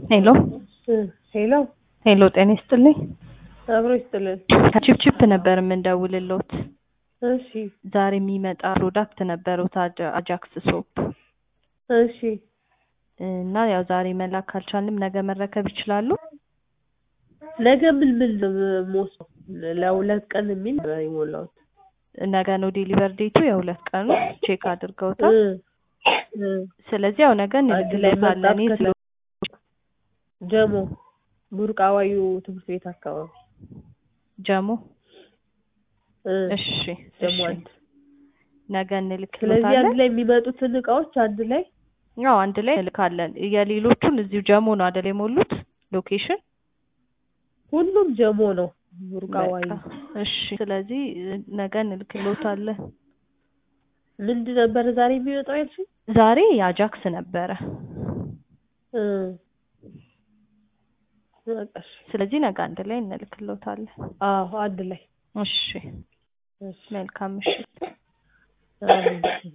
ሄሎ ሄሎ ሄሎ ጤና ይስጥልኝ። አብሮ ይስጥልን። ከቺፕቺፕ ነበር የምንደውልልዎት። እሺ ዛሬ የሚመጣ ፕሮዳክት ነበሩት አጃክስ ሶፕ እሺ እና ያው ዛሬ መላክ ካልቻልንም ነገ መረከብ ይችላሉ? ነገ ምን ሞስው ለሁለት ቀን የሚል ነበር የሞላሁት። ነገ ነው ዴሊቨር ዴቱ የሁለት ቀኑ ቼክ አድርገውታል። ስለዚህ ያው ነገ እንልክልዎታለን። ጀሞ ቡርቃዋዩ ትምህርት ቤት አካባቢ ጀሞ እሺ ጀሞ አንድ ነገ እንልክልዎታለን። ስለዚህ አንድ ላይ የሚመጡትን እቃዎች አንድ ላይ ያው አንድ ላይ እንልካለን። የሌሎቹን እዚሁ ጀሞ ነው አይደል የሞሉት ሎኬሽን? ሁሉም ጀሞ ነው ቡርቃዋዩ። እሺ ስለዚህ ነገ እንልክልዎታለን። ምንድን ነበር ዛሬ የሚወጣው ያልሽኝ? ዛሬ አጃክስ ነበረ። ስለዚህ ነገ አንድ ላይ እንልክልዎታለን። አዎ አንድ ላይ። እሺ መልካም ምሽት።